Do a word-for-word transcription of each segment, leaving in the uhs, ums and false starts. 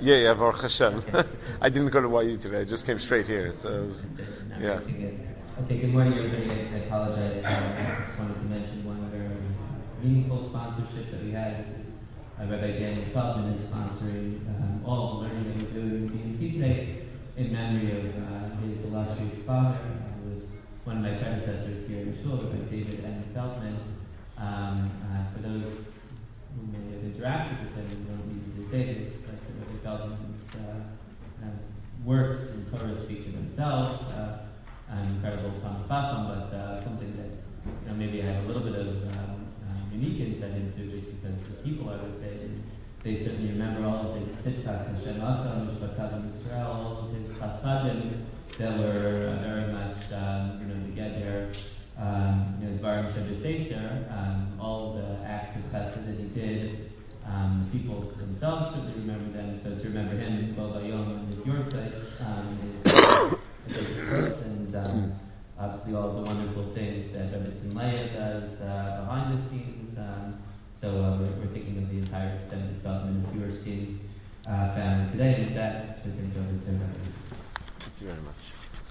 Yeah, yeah, Baruch Hashem. I didn't go to Y U today. I just came straight here. So, it was, yeah. Okay, good morning, everybody. I apologize. Um, I just wanted to mention one very meaningful sponsorship that we had. This is uh, Rabbi Daniel Feldman is sponsoring um, all the learning that we're doing in B M T today in memory of uh, his illustrious father, who was one of my predecessors here in Shul, Rabbi David M. Feldman. Um, uh, for those who may have interacted with him, you don't need to say this, but Rabbi Feldman's uh, uh, works in Torah speak for themselves. Uh, an incredible Talmid Chacham, but uh, something that you know, maybe I have a little bit of um, uh, unique insight into, just because the people, I would say, they certainly remember all of his Tzidkas and Shem Asa, Mishpatav Yisrael, all of his Chasadim that were uh, very much, um, you know, together, um, you know, Dvarim Shabbat um, all the acts of Chesed that he did. Um, the people themselves certainly remember them, so to remember him, Bo Vayom, on his Yortzeit, um, is and um, obviously all the wonderful things that Rabbi Tzimleya does uh, behind the scenes. Um, so uh, we're, we're thinking of the entire extended Feldman and Feuerstein uh, family today. And with that, to things over to Rabbi. Thank you very much.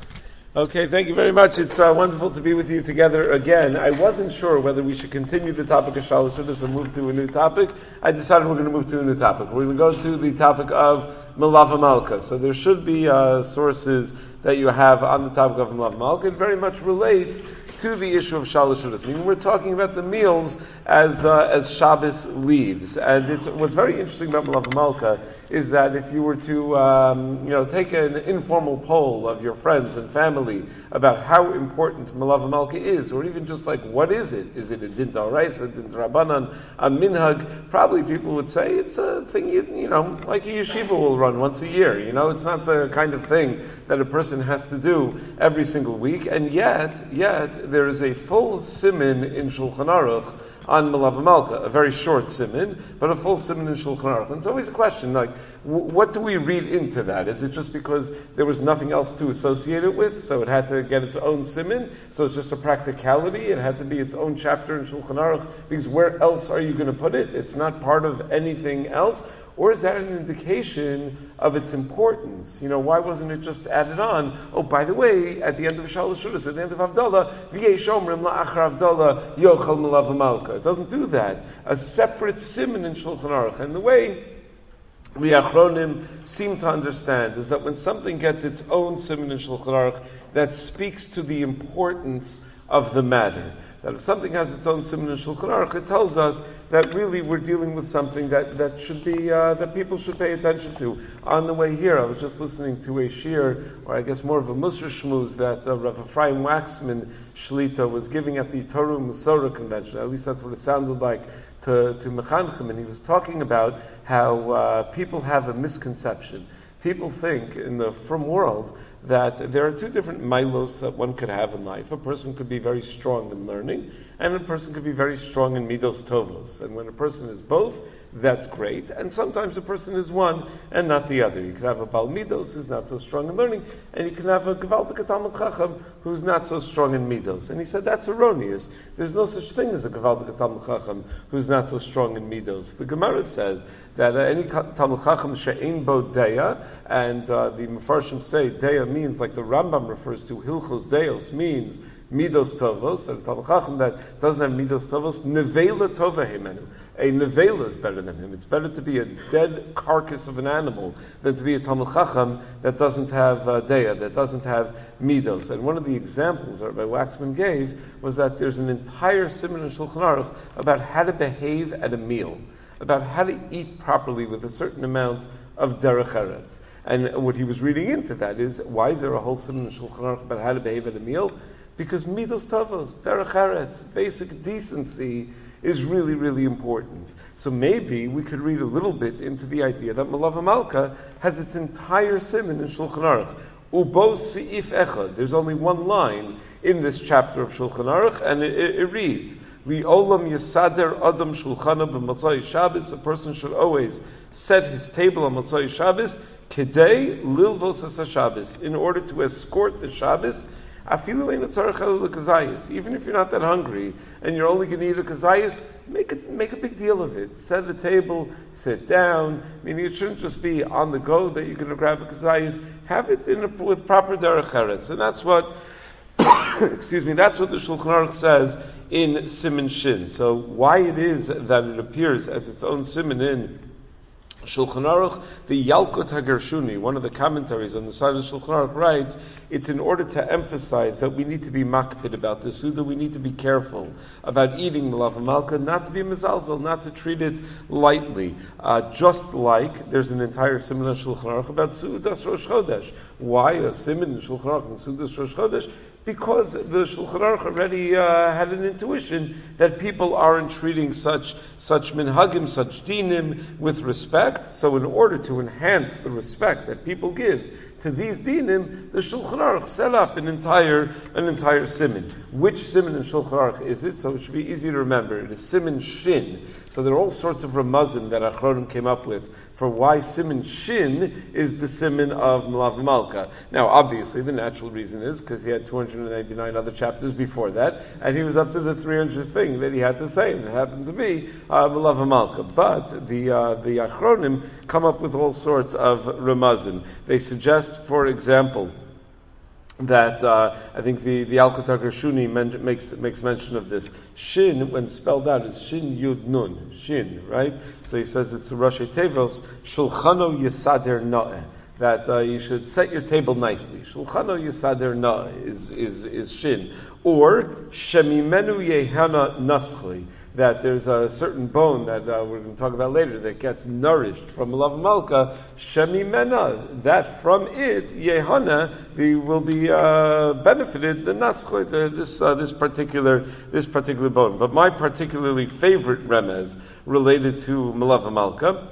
Okay, thank you very much. It's uh, wonderful to be with you together again. I wasn't sure whether we should continue the topic of Shalosh Shudas or move to a new topic. I decided we're going to move to a new topic. We're going to go to the topic of Melava Malka. So there should be uh, sources that you have on the topic of Melava Malka. It very much relates to the issue of Shalosh Shudas. I mean, we're talking about the meals as uh, as Shabbos leaves, and it's, what's very interesting about Melava Malka is that if you were to um, you know take an informal poll of your friends and family about how important Melava Malka is, or even just like what is it? Is it a din d'oraisa, din d'rabanan, a minhag? Probably people would say it's a thing you, you know like a yeshiva will run once a year. You know, it's not the kind of thing that a person has to do every single week, and yet yet there is a full siman in Shulchan Aruch on Melava Malka, a very short siman, but a full siman in Shulchan Aruch. And it's always a question, like, w- what do we read into that? Is it just because there was nothing else to associate it with, so it had to get its own siman? So it's just a practicality, it had to be its own chapter in Shulchan Aruch, because where else are you going to put it? It's not part of anything else. Or is that an indication of its importance? You know, why wasn't it just added on? Oh, by the way, at the end of Shalosh Shudas, at the end of Havdalah, V'yei shomrim la'achar Havdalah yochel Melava Malka. It doesn't do that. A separate siman in Shulchan Aruch. And the way the Achronim seem to understand is that when something gets its own siman in Shulchan Aruch, that speaks to the importance of the matter. That if something has its own siman in Shulchan Aruch, it tells us that really we're dealing with something that, that should be, uh, that people should pay attention to. On the way here, I was just listening to a shir, or I guess more of a Musar Shmuz, that uh, Rav Ephraim Waxman Shlita was giving at the Torah Masorah convention. At least that's what it sounded like to, to Mechanchim, and he was talking about how uh, people have a misconception. People think in the frum world that there are two different milos that one could have in life. A person could be very strong in learning, and a person could be very strong in midos tovos. And when a person is both, that's great. And sometimes a person is one and not the other. You could have a bal midos who's not so strong in learning, and you can have a gevaldik Talmid Chacham who's not so strong in midos. And he said that's erroneous. There's no such thing as a gevaldik Talmid Chacham who's not so strong in midos. The Gemara says that uh, any Talmid Chacham she'ein bo deya, and uh, the Mefarshim say deya means, like the Rambam refers to, Hilchos Deos means midos tovos, and a Talmid Chacham that doesn't have midos tovos, nevela tova himenu. A nevela is better than him. It's better to be a dead carcass of an animal than to be a Talmid Chacham that doesn't have uh, deya, that doesn't have midos. And one of the examples that Rabbi Waxman gave was that there's an entire siman in Shulchan Aruch about how to behave at a meal, about how to eat properly with a certain amount of derech eretz. And what he was reading into that is, why is there a whole siman in Shulchan Aruch about how to behave at a meal? Because midos tavos, derech eretz, basic decency is really, really important. So maybe we could read a little bit into the idea that Melava Malka has its entire siman in Shulchan Aruch. Ubo seif echad. There's only one line in this chapter of Shulchan Aruch, and it, it, it reads, Li'olam yasader adam shulchana b'matzai Shabbos. A person should always set his table on Matzai Shabbos, kedei lilvos as Shabbos, in order to escort the Shabbos. Afilu ein tzarich elu lekazayis. Even if you're not that hungry and you're only going to eat a kazayis, make a, make a big deal of it. Set the table, sit down. Meaning it shouldn't just be on the go that you're going to grab a kazayis. Have it in a, with proper derech eretz. And that's what, excuse me, that's what the Shulchan Aruch says in Siman Shin. So why it is that it appears as its own Siman in Shulchan Aruch, the Yalkut HaGershuni, one of the commentaries on the side of Shulchan Aruch, writes, it's in order to emphasize that we need to be makpid about the Suda, we need to be careful about eating Malav Malka, not to be mezalzel, not to treat it lightly. Uh, just like there's an entire Siman in Shulchan Aruch about Sudas Rosh Chodesh. Why a Siman in Shulchan Aruch and Sudas Rosh Chodesh? Because the Shulchan Aruch already uh, had an intuition that people aren't treating such such minhagim, such dinim with respect. So in order to enhance the respect that people give to these dinim, the Shulchan Aruch set up an entire an entire siman. Which siman in Shulchan Aruch is it? So it should be easy to remember. It is Siman Shin. So there are all sorts of ramazim that Achronim came up with for why Siman Shin is the Siman of Malav Malka. Now, obviously, the natural reason is because he had two hundred ninety-nine other chapters before that, and he was up to the three hundredth thing that he had to say, and it happened to be uh, Malav Malka. But the uh, the Achronim come up with all sorts of ramazim. They suggest, for example, that uh, I think the the Yalkut HaGershuni men- makes makes mention of this. Shin, when spelled out, is Shin Yud Nun. Shin, right? So he says it's Rashi Tevos Shulchano Yisader Na'eh. That uh, you should set your table nicely. Shulchano Yisader Na'eh is is is Shin. Or Shemimenu Yehana Naschli. That there's a certain bone that uh, we're going to talk about later that gets nourished from Malav Malka, Shemimena, that from it, Yehana, the, will be uh, benefited, the Naschoi, the, this uh, this particular this particular bone. But my particularly favorite remez related to Malav Malka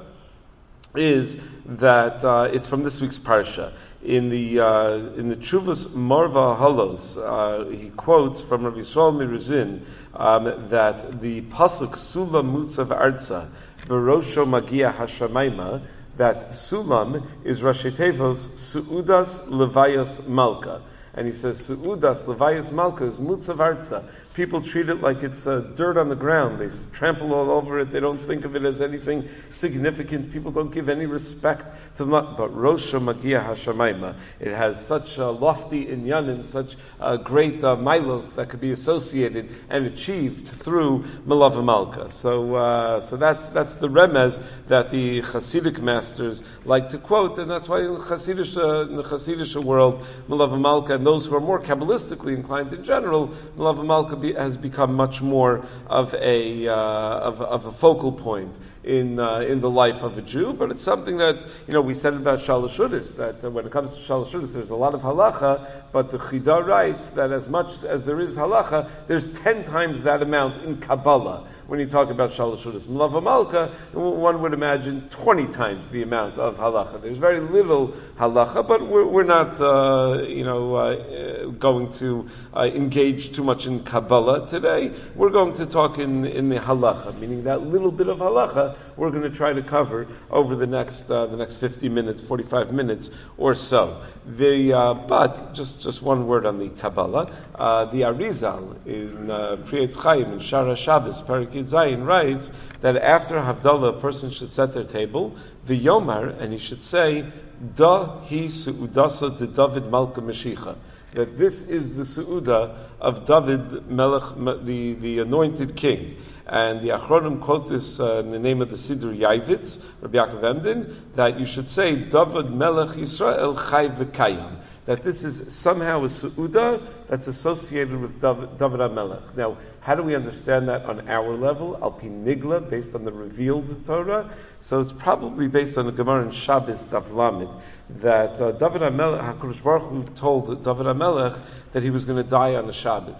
is that uh, it's from this week's parsha. In the uh, in the Chuvas Marva Halos, uh, he quotes from Rabbi Yisrael Miruzin um, that the pasuk Sulam Mutzav Arza V'Rosho Magia Hashamayma, that Sulam is Rashi Tevos Suudas Levayas Malka. And he says, Su'udas, Levayas Malka, is Mutzav Arza. People treat it like it's uh, dirt on the ground. They trample all over it. They don't think of it as anything significant. People don't give any respect to them. But Rosh Magia Hashamayma, it has such uh, lofty inyanim, such uh, great uh, milos that could be associated and achieved through Malav Malka. So, uh, so that's that's the remez that the Hasidic masters like to quote, and that's why in the Hasidic, uh, in the Hasidic world, Malav Malka, and those who are more kabbalistically inclined in general, Malav Malka be, has become much more of a uh, of, of a focal point in uh, in the life of a Jew. But it's something that, you know, we said about Shalosh Shudas, that uh, when it comes to Shalosh Shudas, there's a lot of halacha, but the Chida writes that as much as there is halacha, there's ten times that amount in Kabbalah. When you talk about Shalosh Shudas, Malav Malka, one would imagine twenty times the amount of halacha. There's very little halacha, but we're, we're not, uh, you know, uh, going to uh, engage too much in Kabbalah today. We're going to talk in in the halacha, meaning that little bit of halacha we're going to try to cover over the next uh, the next fifty minutes, forty-five minutes or so. The uh, but just just one word on the Kabbalah. Uh, the Arizal in uh, Pri Etz Chaim in Shara Shabbos Parak Zayin writes that after Havdalah, a person should set their table, the Yomar, and he should say, Da hi su'udasa de David Malka Mashiach, that this is the su'uda of David Melech, the, the anointed king. And the Achronim quote this uh, in the name of the Siddur Yavitz, Rabbi Yaakov Emden, that you should say, David Melech Yisrael Chai V'Kayim, that this is somehow a su'uda that's associated with David, David HaMelech. Now, how do we understand that on our level? Al Pi Nigla, based on the revealed Torah. So it's probably based on the Gemara in Shabbos Daf Lamed, that uh, David HaMelech, HaKadosh Baruch Hu told David HaMelech that he was going to die on a Shabbos.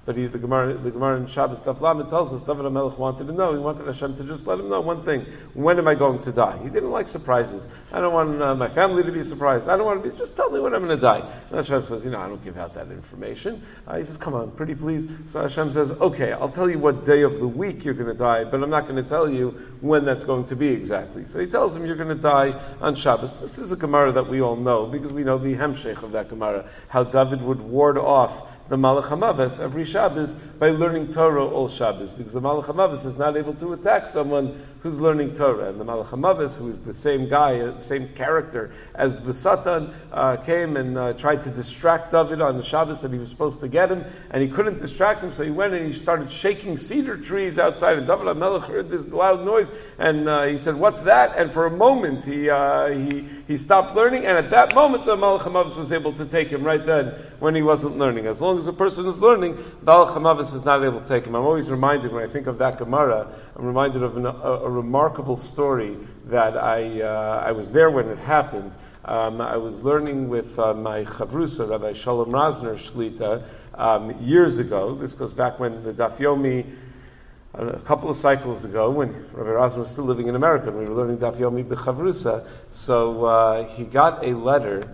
But he, the Gemara, the Gemara in Shabbos Daf Lamed tells us David HaMelech wanted to know. He wanted Hashem to just let him know one thing: when am I going to die? He didn't like surprises. I don't want uh, my family to be surprised. I don't want to be. Just tell me when I'm going to die. And Hashem says, you know, I don't give out that information. Uh, he says, come on, pretty please. So Hashem says, okay, I'll tell you what day of the week you're going to die, but I'm not going to tell you when that's going to be exactly. So he tells him you're going to die on Shabbos. This is a Gemara that we all know because we know the Hemshech of that Gemara, how David would ward off the Malach HaMaves every Shabbos by learning Torah all Shabbos, because the Malach HaMaves is not able to attack someone who's learning Torah. And the Malach HaMaves, who is the same guy, the same character as the Satan, uh, came and uh, tried to distract David on the Shabbos that he was supposed to get him, and he couldn't distract him, so he went and he started shaking cedar trees outside, and David HaMelech heard this loud noise, and uh, he said, what's that? And for a moment he uh, he he stopped learning, and at that moment the Malach HaMaves was able to take him right then when he wasn't learning. As long as a person is learning, the Malach HaMaves is not able to take him. I'm always reminded, when I think of that Gemara, I'm reminded of an, a, a remarkable story that I uh, I was there when it happened. Um, I was learning with uh, my chavrusa, Rabbi Shalom Razner Shlita, um, years ago. This goes back when the Daf Yomi, a couple of cycles ago, when Rabbi Razner was still living in America, we were learning Daf Yomi b'chavrusa. So uh, he got a letter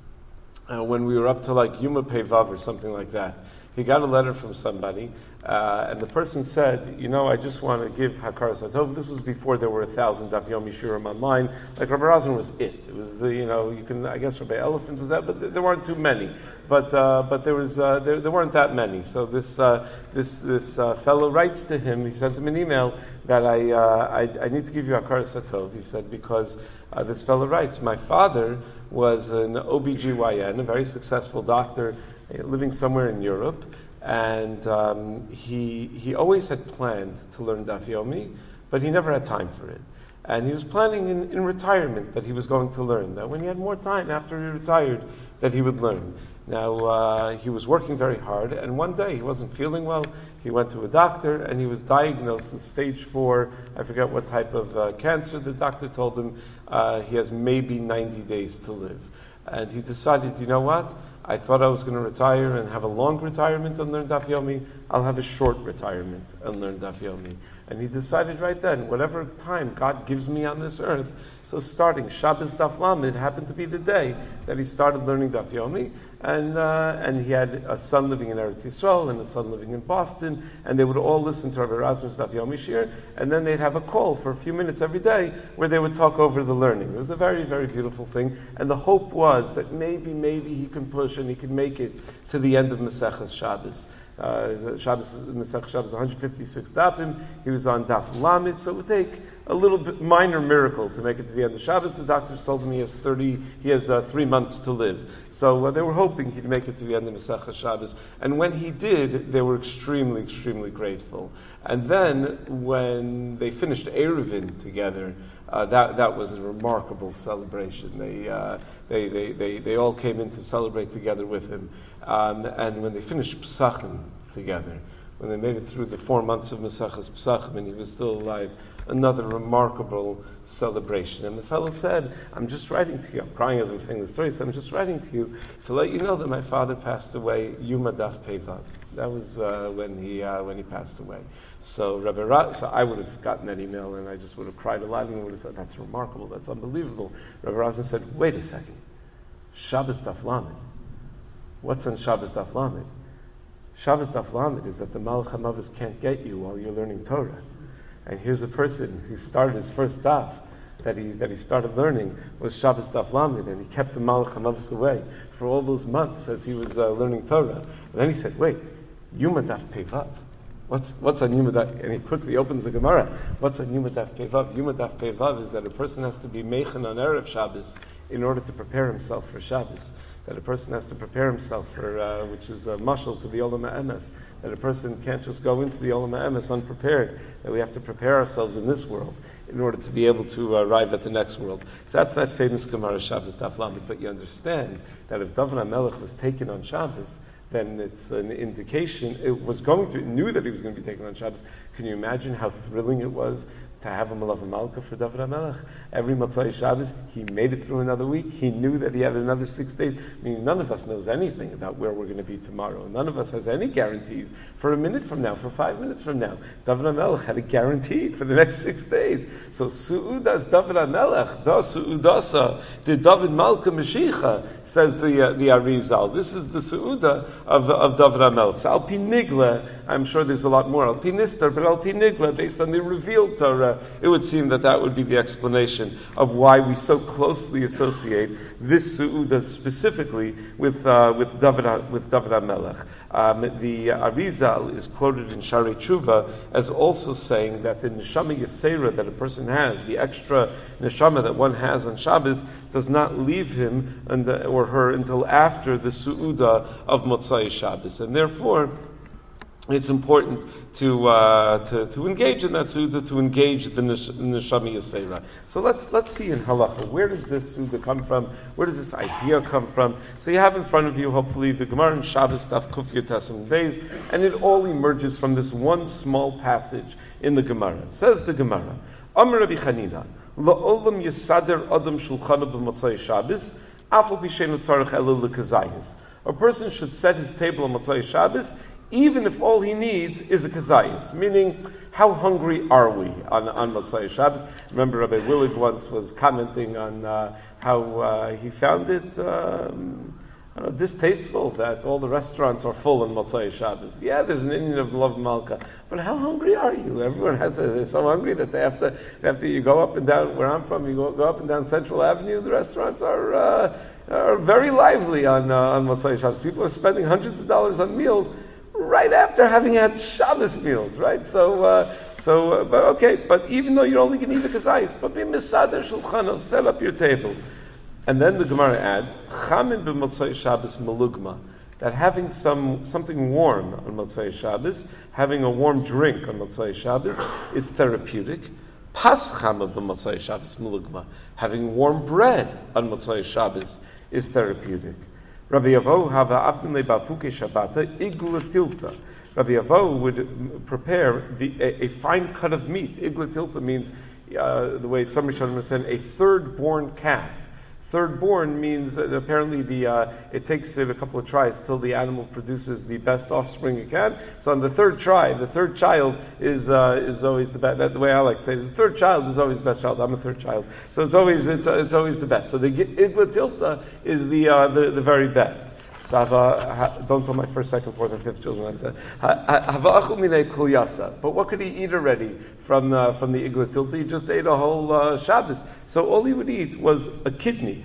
uh, when we were up to like Yuma Pevav or something like that. He got a letter from somebody, uh, and the person said, you know, I just want to give Hakaras HaTov. This was before there were a thousand Daf Yomi Shurim online. Like Rabbi Razin was it. It was the, you know, you can, I guess Rabbi Elephant was that, but th- there weren't too many. But uh, but there was uh, there, there weren't that many. So this uh, this this uh, fellow writes to him. He sent him an email that I uh, I, I need to give you Hakaras HaTov. He said, because uh, this fellow writes, my father was an O B G Y N, a very successful doctor, living somewhere in Europe, and um, he he always had planned to learn Daf Yomi, but he never had time for it. And he was planning in, in retirement that he was going to learn, that when he had more time after he retired, that he would learn. Now, uh, he was working very hard, and one day he wasn't feeling well. He went to a doctor, and he was diagnosed with stage four, I forget what type of uh, cancer. The doctor told him uh, he has maybe ninety days to live. And he decided, you know what? I thought I was going to retire and have a long retirement and learn Daf Yomi. I'll have a short retirement and learn Daf Yomi. And he decided right then, whatever time God gives me on this earth, so starting Shabbos Daf Lamed happened to be the day that he started learning Daf Yomi. And uh, and he had a son living in Eretz Yisrael and a son living in Boston, and they would all listen to Rabbi Razner's Daf Yomi Shir, and then they'd have a call for a few minutes every day where they would talk over the learning. It was a very, very beautiful thing, and the hope was that maybe, maybe he can push and he can make it to the end of Maseches Shabbos. Uh, Shabbos, Masech Shabbos, one hundred fifty-six dafim. He was on Daf Lamed, so it would take a little bit minor miracle to make it to the end of Shabbos. The doctors told him he has thirty, he has uh, three months to live. So uh, they were hoping he'd make it to the end of Masech Shabbos. And when he did, they were extremely, extremely grateful. And then when they finished Eruvin together, uh, that that was a remarkable celebration. They uh, they, they they they all came in to celebrate together with him. Um, and when they finished Pesachim together, when they made it through the four months of Maseches Pesachim and he was still alive, another remarkable celebration. And the fellow said, I'm just writing to you, I'm crying as I'm saying the story, so I'm just writing to you to let you know that my father passed away Yuma Daf Pevav. That was uh, when he uh, when he passed away. So Rabbi Ra- so I would have gotten that email and I just would have cried a lot and would have said, that's remarkable, that's unbelievable. Rabbi Razin said, wait a second, Shabbos Daf Lamed. What's on Shabbos Daf Lamed? Shabbos Daf Lamed is that the Malach HaMavis can't get you while you're learning Torah. And here's a person who started his first daf that he that he started learning was Shabbos Daf Lamed, and he kept the Malach HaMavis away for all those months as he was uh, learning Torah. And then he said, wait, Yuma Daf Pevav. What's what's on Yuma Daf? And he quickly opens the Gemara. What's on Yuma Daf Pevav? Yuma Daf Pevav is that a person has to be meichen on Erev Shabbos in order to prepare himself for Shabbos. That a person has to prepare himself for, uh, which is a mashal to the Olam HaEmes. That a person can't just go into the Olam HaEmes unprepared. That we have to prepare ourselves in this world in order to be able to arrive at the next world. So that's that famous Gemara Shabbos Daf Lamed. But you understand that if David HaMelech was taken on Shabbos, then it's an indication, it was going to, it knew that he was going to be taken on Shabbos. Can you imagine how thrilling it was to have a Malav Malka for David HaMelech. Every Motzai Shabbos, he made it through another week. He knew that he had another six days. I mean, none of us knows anything about where we're going to be tomorrow. None of us has any guarantees for a minute from now, for five minutes from now. David HaMelech had a guarantee for the next six days. So Su'udas David HaMelech, Da Su'udasa, the David Malka Mashiach, says the uh, the Arizal. This is the Su'uda of, of David HaMelech. So Al Pi Nigla, I'm sure there's a lot more. Al Pi Nistar, but Al Pi Nigla, based on the revealed Torah, it would seem that that would be the explanation of why we so closely associate this Su'uda specifically with uh, with David with David HaMelech. Um, the Arizal is quoted in Sharei Tshuva as also saying that the neshama yesera that a person has, the extra neshama that one has on Shabbos, does not leave him and the, or her until after the Su'uda of Motzai Shabbos, and therefore it's important to, uh, to to engage in that Suda, to engage the nesh- Neshama Yasera. So let's let's see in Halacha, where does this Suda come from? Where does this idea come from? So you have in front of you, hopefully, the Gemara in Shabbos, Daf Kuf Yotasim Beis, and it all emerges from this one small passage in the Gemara. It says the Gemara, Amar Rabbi Chanina, La'olam Yisader Adam Shulchana B'Motzai Shabbos, Afal Pishen Tzarech Elu L'Kazayis. A person should set his table on Motzai Shabbos, even if all he needs is a kazayis, meaning how hungry are we on, on Motzai Shabbos? Remember Rabbi Willig once was commenting on uh, how uh, he found it um, I don't know, distasteful that all the restaurants are full on Motzai Shabbos. Yeah, there's an Indian of Malav Malka, but how hungry are you? Everyone has a, they're so hungry that they have to, after you go up and down, where I'm from, you go, go up and down Central Avenue, the restaurants are uh, are very lively on, uh, on Motzai Shabbos. People are spending hundreds of dollars on meals right after having had Shabbos meals, right? So, uh, so, uh, but okay, but even though you're only going to eat a kazayis, but be misader shulchano, set up your table. And then the Gemara adds, chamin b'motzai Shabbos malugma, that having some something warm on Motzai Shabbos, having a warm drink on Motzai Shabbos, is therapeutic. Pas chama b'motzai Shabbos malugma, having warm bread on Motzai Shabbos is therapeutic. Rabbi Yavo have aften lebafuke Shabbata igla tilta. Rabbi Yavo would prepare the, a, a fine cut of meat. Igla tilta means, uh, the way some Rishonim said, a third-born calf. Third-born means that apparently the uh, it takes it a couple of tries till the animal produces the best offspring it can. So on the third try, the third child is uh, is always the best. That's the way I like to say it. The third child is always the best child. I'm a third child, so it's always it's uh, it's always the best. So the igla tilta is the uh, the the very best. Sava, don't tell my first, second, fourth, and fifth children. But what could he eat already from the, from the igla tilta? He just ate a whole uh, Shabbos. So all he would eat was a kidney.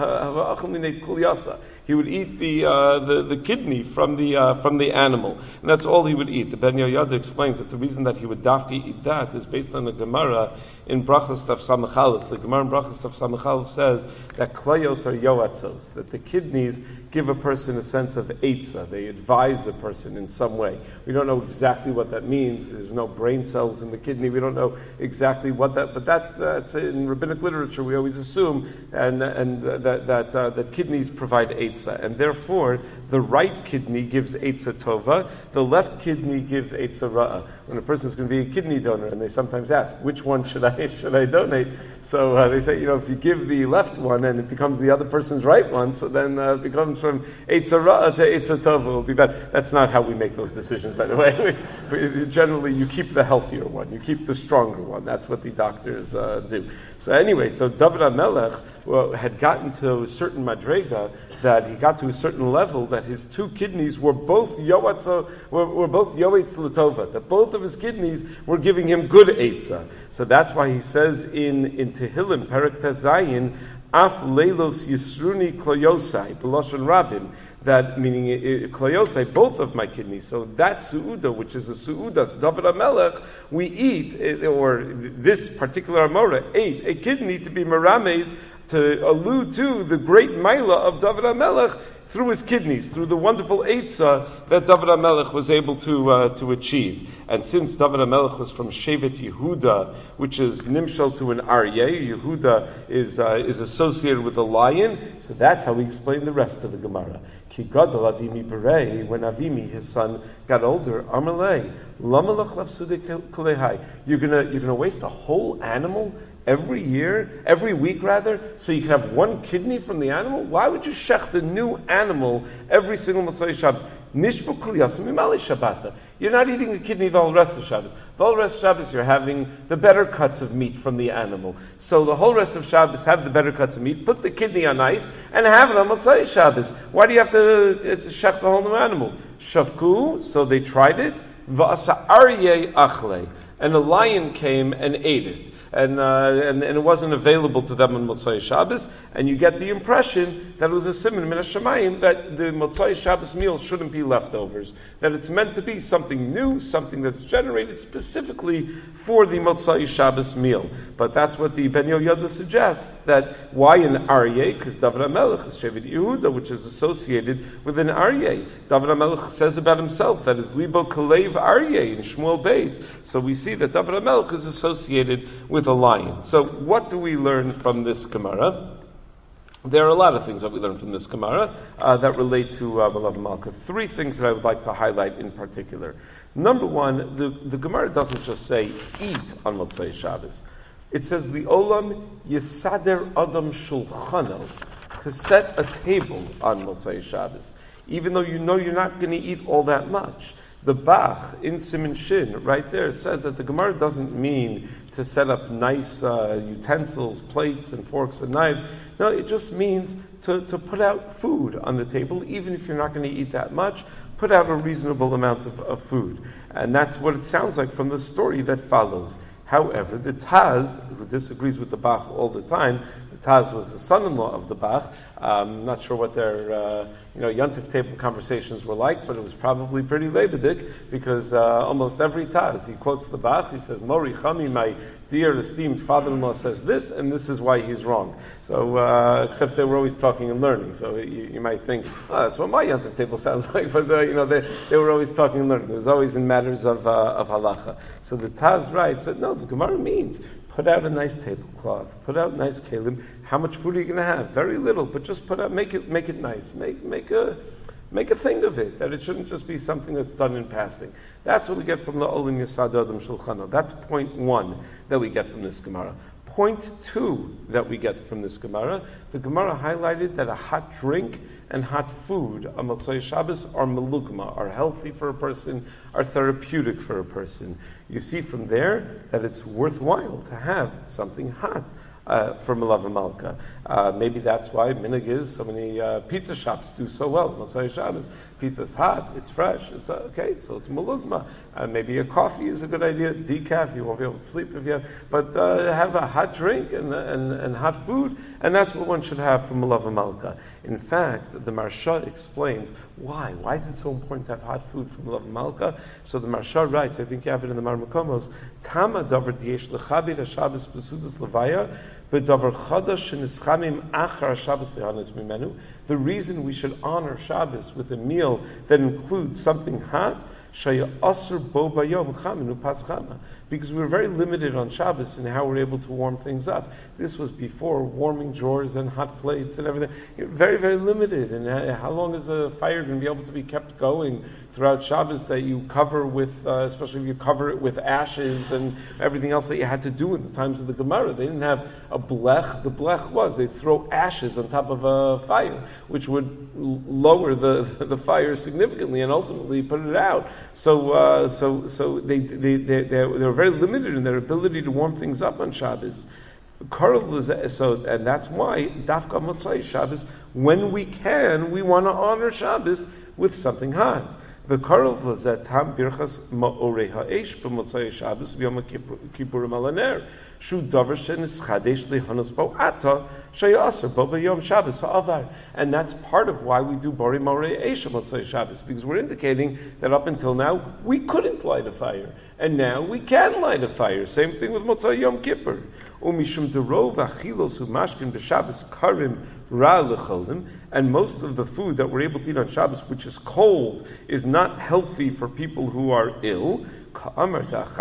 He would eat the uh, the, the kidney from the uh, from the animal, and that's all he would eat. The Ben Yoyada explains that the reason that he would dafki eat that is based on the Gemara in Brachas Taf Samach Aleph. The Gemara in Brachas Taf Samach Aleph says that klayos are yoatzos, that the kidneys give a person a sense of eitzah. They advise a person in some way. We don't know exactly what that means. There's no brain cells in the kidney. We don't know exactly what that. But that's that's in rabbinic literature. We always assume and and that that uh, that kidneys provide eitzah. And therefore, the right kidney gives Eitzah Tova, the left kidney gives Eitzah Ra'ah. When a person is going to be a kidney donor, and they sometimes ask, which one should I should I donate? So uh, they say, you know, if you give the left one and it becomes the other person's right one, so then uh, it becomes from Eitzah Ra'ah to Eitzah Tova, it will be better. That's not how we make those decisions, by the way. we, we, generally, you keep the healthier one, you keep the stronger one. That's what the doctors uh, do. So anyway, so David HaMelech well, had gotten to a certain madrega, that he got to a certain level that his two kidneys were both yoatzo, were, were both yoetz l'tova, that both of his kidneys were giving him good eitzah. So that's why he says in, in Tehillim, Perek Tezayin, Af leilos yisruni kloyosai, b'loshen rabim, that meaning kloyosai, both of my kidneys. So that su'uda, which is a su'udas David HaMelech, we eat, or this particular Amora ate a kidney to be merames, to allude to the great Maila of David HaMelech through his kidneys, through the wonderful eitzah that David HaMelech was able to uh, to achieve. And since David HaMelech was from Shevet Yehuda, which is nimshal to an Aryeh, Yehuda is uh, is associated with a lion, so that's how we explain the rest of the Gemara. Ki gadol Avimi berei, when Avimi, his son, got older, Amalei, lamalach lafsude kulehai. You're gonna you're gonna waste a whole animal every year, every week rather, so you can have one kidney from the animal? Why would you shecht a new animal every single Motzei Shabbos? Nishbu kol yasum imali Shabbata. You're not eating a kidney the whole rest of Shabbos. The whole rest of Shabbos you're having the better cuts of meat from the animal. So the whole rest of Shabbos have the better cuts of meat, put the kidney on ice, and have it on Motzei Shabbos. Why do you have to uh, shecht the whole new animal? Shavku, so they tried it, v'asa aryeh achle. And a lion came and ate it. And, uh, and and it wasn't available to them on Motzei Shabbos, and you get the impression that it was a siman min hashamayim that the Motzei Shabbos meal shouldn't be leftovers, that it's meant to be something new, something that's generated specifically for the Motzei Shabbos meal. But that's what the Ben Yehoyada suggests, that why an Aryeh? Because David HaMelech is Shevet Yehuda, which is associated with an Aryeh. David HaMelech says about himself that is Libo Kalev Aryeh in Shmuel Beis. So we see that David HaMelech is associated with a lion. So what do we learn from this Gemara? There are a lot of things that we learn from this Gemara uh, that relate to uh, Malav Malka. Three things that I would like to highlight in particular. Number one, the, the Gemara doesn't just say eat on Motzei Shabbos. It says the Olam Yisader Adam Shulchano, to set a table on Motzei Shabbos, even though you know you're not going to eat all that much. The Bach in Siman Shin right there says that the Gemara doesn't mean to set up nice uh, utensils, plates and forks and knives. No, it just means to, to put out food on the table, even if you're not going to eat that much. Put out a reasonable amount of, of food. And that's what it sounds like from the story that follows. However, the Taz, who disagrees with the Bach all the time, the Taz was the son-in-law of the Bach. I'm not sure what their uh, you know Yontif table conversations were like, but it was probably pretty lebedik, because uh, almost every Taz, he quotes the Bach. He says, Mori Chami, my dear esteemed father-in-law, says this, and this is why he's wrong. So, uh, except they were always talking and learning. So you, you might think, oh, that's what my Yontif table sounds like. But uh, you know, they, they were always talking and learning. It was always in matters of uh, of halacha. So the Taz writes that no, the Gemara means put out a nice tablecloth, put out nice kelim. How much food are you going to have? Very little, but just put out, make it, make it nice, make make a make a thing of it. That it shouldn't just be something that's done in passing. That's what we get from the Olim Yisad Adam Shulchano. That's point one that we get from this Gemara. Point two that we get from this Gemara, the Gemara highlighted that a hot drink and hot food on Motzei Shabbos are melukma, are healthy for a person, are therapeutic for a person. You see from there that it's worthwhile to have something hot uh, for Malav Malka. Uh, maybe that's why minhag is so many uh, pizza shops do so well. Motzei Shabbos, pizza's hot, it's fresh, it's uh, okay, so it's melukma. Uh, maybe a coffee is a good idea, decaf, you won't be able to sleep if you have, but uh, have a hot drink and, and, and hot food, and that's what one should have for Malav Malka. In fact, the Marsha explains why. Why is it so important to have hot food for Malav Malka? So the Marsha writes, I think you have it in the Mar Makomos, Tama davar diyesh lechabir haShabbos b'sudas levaya b'davar chadash shenischamim achar haShabbos lehanos mimenu. The reason we should honor Shabbos with a meal that includes something hot, because we're very limited on Shabbos in how we're able to warm things up. This was before warming drawers and hot plates and everything. You're very, very limited. And how long is a fire going to be able to be kept going throughout Shabbos that you cover with, uh, especially if you cover it with ashes and everything else that you had to do in the times of the Gemara? They didn't have a blech. The blech was they throw ashes on top of a fire, which would lower the the fire significantly and ultimately put it out. So, uh, so, so they they they they were very limited in their ability to warm things up on Shabbos. So, and that's why Dafka Motzei Shabbos, when we can, we want to honor Shabbos with something hot. The Karol Vlazetam Birchas Ma'orei Ha'esh b'Motzei Shabbos v'Yom Kippurim Alaner Shu Davar Shenischadesh Lehanos Bo Ata Sheyasar Bo B'Yom Shabbos Ha'avar. And that's part of why we do Bori Ma'orei Ha'esh b'Motzei Shabbos, because we're indicating that up until now we couldn't light a fire. and now we can light a fire. Same thing with Motzai Yom Kippur. Umishum derov achilos umashkin b'Shabbos karim ra lecholim, and most of the food that we're able to eat on Shabbos, which is cold, is not healthy for people who are ill. So you get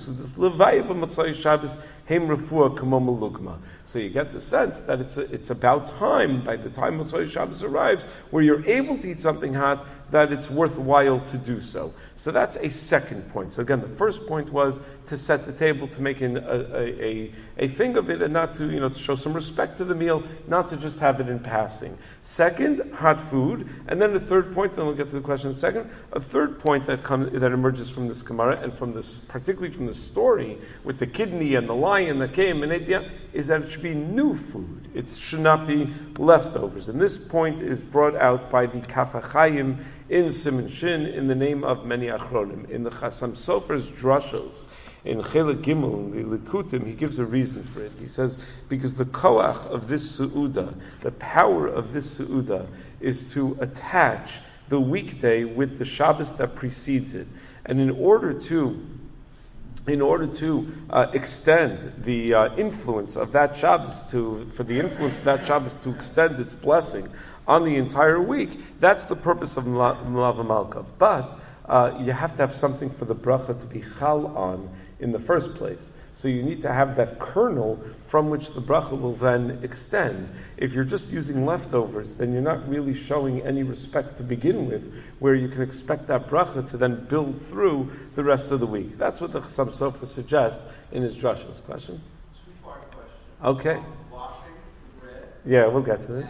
the sense that it's a, it's about time, by the time Motzai Shabbos arrives, where you're able to eat something hot, that it's worthwhile to do so. So that's a second point. So again, the first point was to set the table, to make an, a, a, a thing of it, and not to, you know, to show some respect to the meal, not to just have it in passing. Second, hot food. And then the third point, then we'll get to the question in a second, a third point that comes, that emerges from this Gemara, and from this, particularly from the story with the kidney and the lion that came and ate the, is that it should be new food. It should not be leftovers. And this point is brought out by the Kaf HaChaim in Siman Shin in the name of many Achronim. In the Chasam Sofer's drashos, in Chelik Gimel, in the Likutim, he gives a reason for it. He says, because the koach of this su'uda, the power of this su'uda, is to attach the weekday with the Shabbos that precedes it. And in order to in order to uh, extend the uh, influence of that Shabbos, to, for the influence of that Shabbos to extend its blessing on the entire week, that's the purpose of Melava Malka. But uh, you have to have something for the bracha to be chal on in the first place. So you need to have that kernel from which the bracha will then extend. If you're just using leftovers, then you're not really showing any respect to begin with, where you can expect that bracha to then build through the rest of the week. That's what the Chassam Sofer suggests in his drashos. Question? Two-part question. Okay. Washing bread. Yeah, we'll get to it.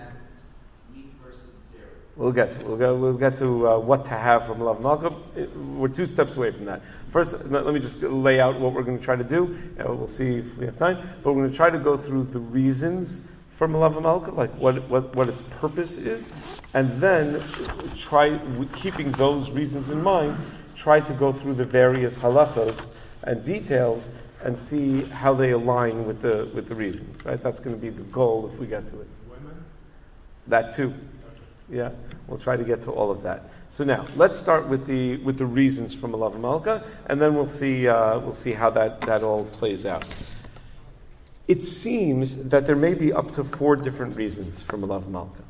We'll get to, we'll get, we'll get to uh, what to have from Melava Malka. We're two steps away from that. First, let me just lay out what we're going to try to do. Uh, we'll see if we have time. But we're going to try to go through the reasons for Melava Malka, like what, what, what its purpose is, and then try, keeping those reasons in mind, try to go through the various halachos and details and see how they align with the with the reasons. Right? That's going to be the goal if we get to it. Women? That too. Yeah, we'll try to get to all of that. So now, let's start with the with the reasons for Melava Malka, and then we'll see uh, we'll see how that, that all plays out. It seems that there may be up to four different reasons for Melava Malka.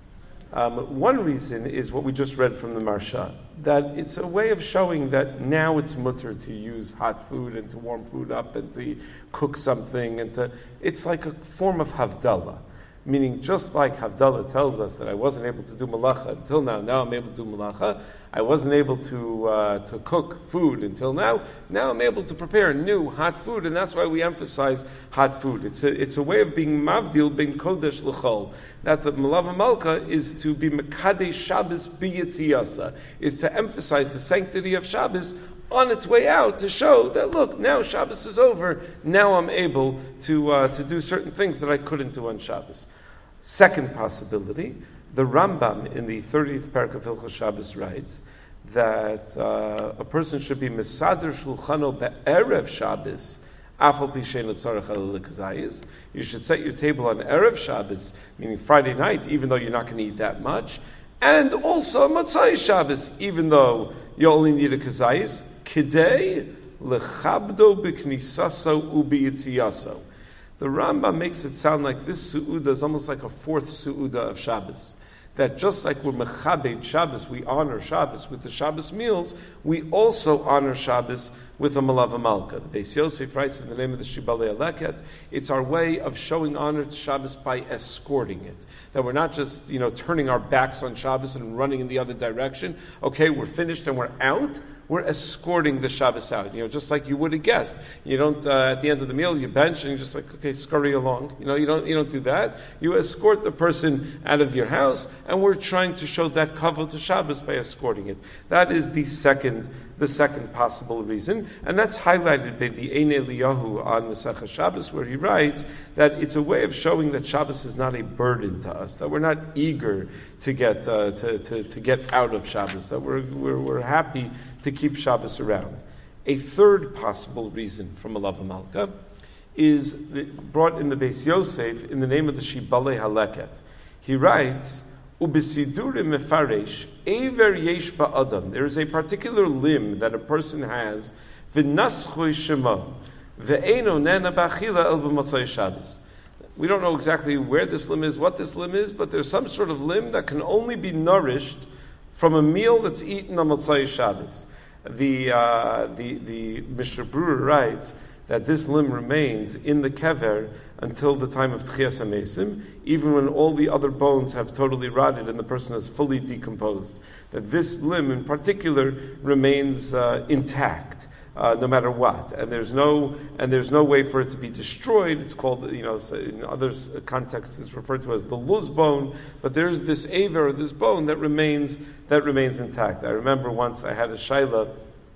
Um, one reason is what we just read from the Marsha, that it's a way of showing that now it's mutter to use hot food and to warm food up and to cook something, and to it's like a form of havdalah. Meaning, just like Havdalah tells us that I wasn't able to do malacha until now, now I'm able to do malacha. I wasn't able to uh, to cook food until now. Now I'm able to prepare new hot food, and that's why we emphasize hot food. It's a it's a way of being mavdil, being kodesh l'chol. That's what Melava Malka is, to be mekadesh Shabbos b'yitziyasa, is to emphasize the sanctity of Shabbos on its way out, to show that, look, now Shabbos is over, now I'm able to uh, to do certain things that I couldn't do on Shabbos. Second possibility, the Rambam in the thirtieth parak of Hilchos Shabbos writes that uh, a person should be mesader shulchano be'erev Shabbos, afal pi she'ein lo tzarich ela lekazayis. You should set your table on erev Shabbos, meaning Friday night, even though you're not going to eat that much, and also Motzai Shabbos, even though you only need a kazayis, kidei lechabdo b'knisaso u'b'yitziyaso. The Rambam makes it sound like this su'uda is almost like a fourth su'uda of Shabbos. That just like we're mechabed Shabbos, we honor Shabbos with the Shabbos meals, we also honor Shabbos with a Melava Malka. The Beis Yosef writes in the name of the Shibalei Aleket, it's our way of showing honor to Shabbos by escorting it. That we're not just, you know, turning our backs on Shabbos and running in the other direction. Okay, we're finished and we're out. We're escorting the Shabbos out. You know, just like you would a guest. You don't, uh, at the end of the meal, you bench and you're just like, okay, scurry along. You know, you don't, you don't do that. You escort the person out of your house, and we're trying to show that kavod to Shabbos by escorting it. That is the second the second possible reason, and that's highlighted by the Ein Eliyahu on Masechah Shabbos, where he writes that it's a way of showing that Shabbos is not a burden to us, that we're not eager to get uh, to, to, to get out of Shabbos, that we're, we're we're happy to keep Shabbos around. A third possible reason for Melava Malka is brought in the Beis Yosef in the name of the Shibalei Haleket. He writes, Ubisidurim mefaresh, Ever yesh ba'adam. There is a particular limb that a person has, v'naschoi shema ve'eno nena b'achila el b'motzei Shabbos. We don't know exactly where this limb is, what this limb is, but there's some sort of limb that can only be nourished from a meal that's eaten on Motzei Shabbos. The uh, the the Mishnah Berurah writes that this limb remains in the kever until the time of Tchias HaMesim, even when all the other bones have totally rotted and the person is fully decomposed. That this limb in particular remains uh, intact. Uh, no matter what, and there's no and there's no way for it to be destroyed. It's called, you know, in other contexts, it's referred to as the luz bone. But there's this aver, this bone that remains that remains intact. I remember once I had a shaila.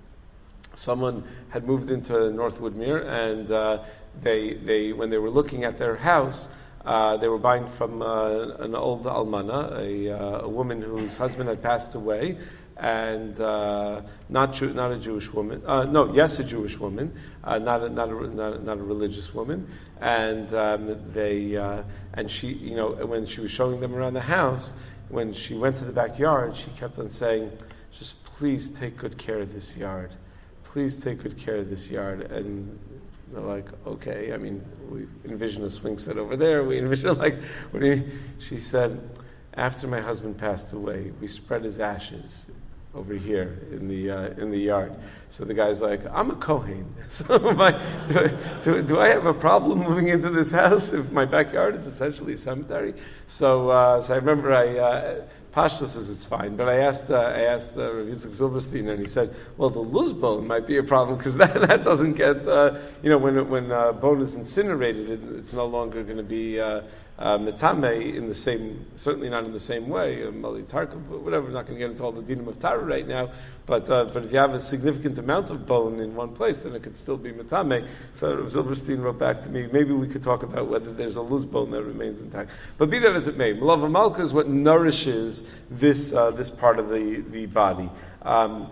Someone had moved into North Woodmere, and uh, they they when they were looking at their house. Uh, they were buying from uh, an old almana, a, uh, a woman whose husband had passed away, and uh, not Jew, not a Jewish woman. Uh, no, yes, a Jewish woman, uh, not a, not a not a, not a religious woman. And um, they uh, and she, you know, when she was showing them around the house, when she went to the backyard, she kept on saying, "Just please take good care of this yard. Please take good care of this yard." And they're like, okay, I mean, we envision a swing set over there. We envision like, what do you, she said, after my husband passed away, we spread his ashes over here in the uh, in the yard. So the guy's like, I'm a Kohen. So my, do, I, do, do I have a problem moving into this house if my backyard is essentially a cemetery? So uh, so I remember I, uh, Pashto says it's fine, but I asked uh, I asked uh, Rav Yitzchak Silverstein, and he said, well, the luz bone might be a problem because that, that doesn't get, uh, you know, when when uh, bone is incinerated, it, it's no longer going to be uh, uh, metame in the same, certainly not in the same way, uh, mali tarka, whatever. We're not going to get into all the dinim of Tara right now, but uh, but if you have a significant amount of bone in one place, then it could still be metame. So Rav Silverstein wrote back to me, maybe we could talk about whether there's a luz bone that remains intact. But be that as it may, Malav Malka is what nourishes this uh, this part of the, the body. Um,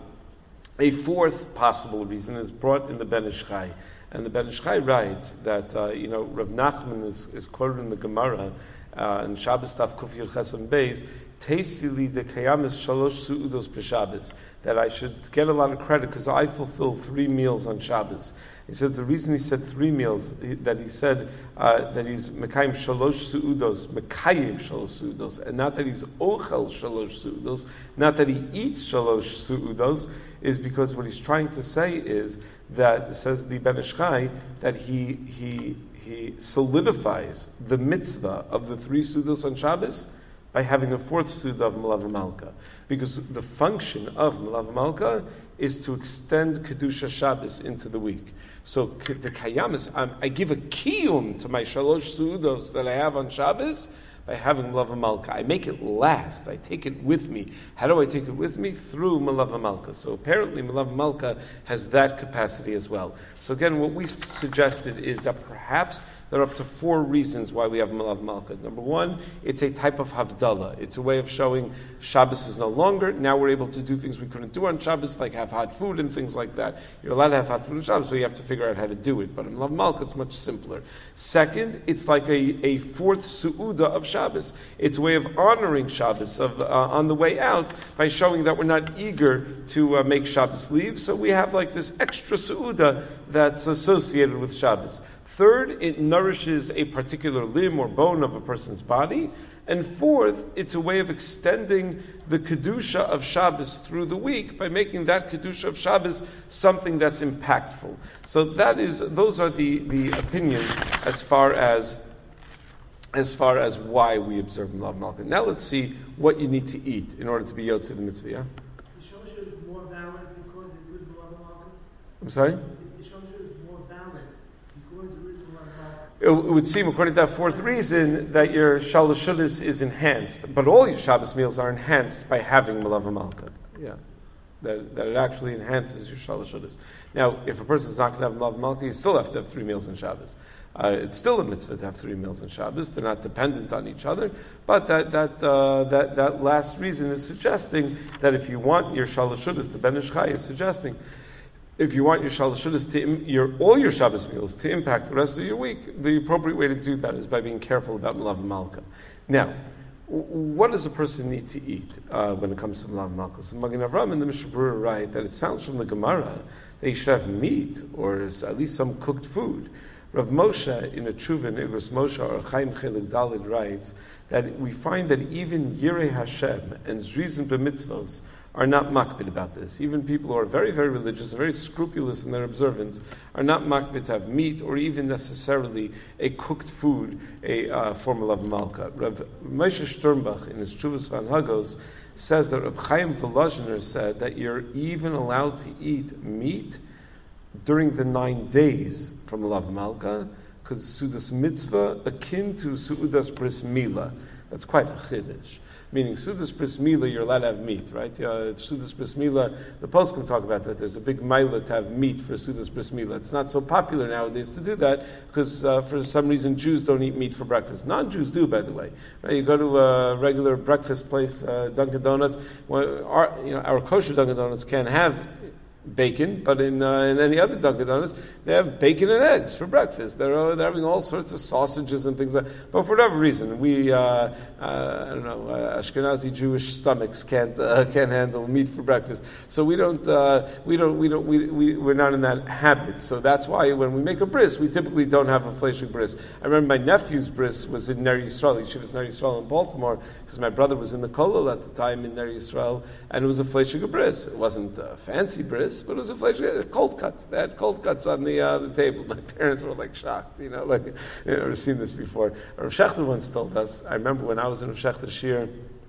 a fourth possible reason is brought in the Ben Ish Chai. And the Ben Ish Chai writes that, uh, you know, Rav Nachman is, is quoted in the Gemara, uh, in Shabbos Taf Kuf Yud Chesam Beis, Teisili de Kayamis Shalosh Su'udos B'Shabbos, that I should get a lot of credit because I fulfill three meals on Shabbos. He said the reason he said three meals, that he said uh, that he's Mekayim Shalosh Su'udos, Mekayim Shalosh Su'udos, and not that he's Ochel Shalosh Su'udos, not that he eats Shalosh Su'udos, is because what he's trying to say is that, says the Ben Ish Chai, that he he he solidifies the mitzvah of the three Su'udos on Shabbos by having a fourth Suda of Malav Malka. Because the function of Malav Malka is to extend Kedusha Shabbos into the week. So the Kayamis, um, I give a kiyum to my Shalosh Su'udos that I have on Shabbos by having Malav Malka. I make it last. I take it with me. How do I take it with me? Through Malav Malka. So apparently Malav Malka has that capacity as well. So again, what we suggested is that perhaps there are up to four reasons why we have Malav Malka. Number one, it's a type of Havdalah. It's a way of showing Shabbos is no longer. Now we're able to do things we couldn't do on Shabbos, like have hot food and things like that. You're allowed to have hot food on Shabbos, so you have to figure out how to do it. But in Malav Malka, it's much simpler. Second, it's like a, a fourth Su'uda of Shabbos. It's a way of honoring Shabbos of, uh, on the way out by showing that we're not eager to uh, make Shabbos leave. So we have like this extra Su'uda that's associated with Shabbos. Third, it nourishes a particular limb or bone of a person's body. And fourth, it's a way of extending the Kedusha of Shabbos through the week by making that Kedusha of Shabbos something that's impactful. So that is, those are the, the opinions as far as as far as why we observe Malav Malka. Now let's see what you need to eat in order to be Yotze the Mitzvah. Yeah? The Shosha is more valid because it is Malav Malka? I'm sorry? The Shosha is more valid because it is Malav Malka. It would seem, according to that fourth reason, that your Shalosh Shudas is enhanced. But all your Shabbos meals are enhanced by having Malav Malka. Yeah. That, that it actually enhances your Shalosh Shudas. Now, if a person is not going to have Malav Malka, you still have to have three meals on Shabbos. Uh, it's still a mitzvah to have three meals on Shabbos. They're not dependent on each other. But that that uh, that that last reason is suggesting that if you want your Shalosh Shudas, the Ben Ish Chai is suggesting, if you want your Shalosh Shudas to im- your all your Shabbos meals to impact the rest of your week, the appropriate way to do that is by being careful about Malav Malka. Now, what does a person need to eat uh, when it comes to Malav Malka? So Magen Avraham and the Mishnah Berurah write that it sounds from the Gemara that you should have meat, or at least some cooked food. Rav Moshe in a Tshuva in Igros Moshe or Chaim Chelik Dalid writes that we find that even Yirei Hashem and Zrizim b'mitzvos are not makbid about this. Even people who are very, very religious, very scrupulous in their observance, are not makbid to have meat or even necessarily a cooked food, a uh, form of malka. Rav Moshe Sternbach in his Tshuvas V'Anhagos says that Rav Chaim Volozhiner said that you're even allowed to eat meat during the nine days from Lav Malka, because Sudas Mitzvah akin to Sudas Bris Mila. That's quite a chiddush. Meaning, Sudas Bris Mila, you're allowed to have meat, right? Uh, Sudas Bris Mila, the Post can talk about that. There's a big mila to have meat for Sudas Bris Mila. It's not so popular nowadays to do that, because uh, for some reason Jews don't eat meat for breakfast. Non-Jews do, by the way. Right? You go to a regular breakfast place, uh, Dunkin' Donuts, well, our, you know, our kosher Dunkin' Donuts can't have bacon, but in uh, in any other Dunkin' Donuts, they have bacon and eggs for breakfast. They're uh, they're having all sorts of sausages and things like that. But for whatever reason, we uh, uh, I don't know uh, Ashkenazi Jewish stomachs can't uh, can't handle meat for breakfast. So we don't uh, we don't we don't we, we we're not in that habit. So that's why when we make a bris, we typically don't have a fleshig bris. I remember my nephew's bris was in Ner Yisrael. He was Ner Yisrael in Baltimore because my brother was in the Kollel at the time in Ner Yisrael, and it was a fleshig bris. It wasn't a fancy bris, but it was a fleshig cold cuts. They had cold cuts on the uh, the table. My parents were like shocked, you know, like you never seen this before. Rav Shechter once told us. I remember when I was in Rav Shechter's shir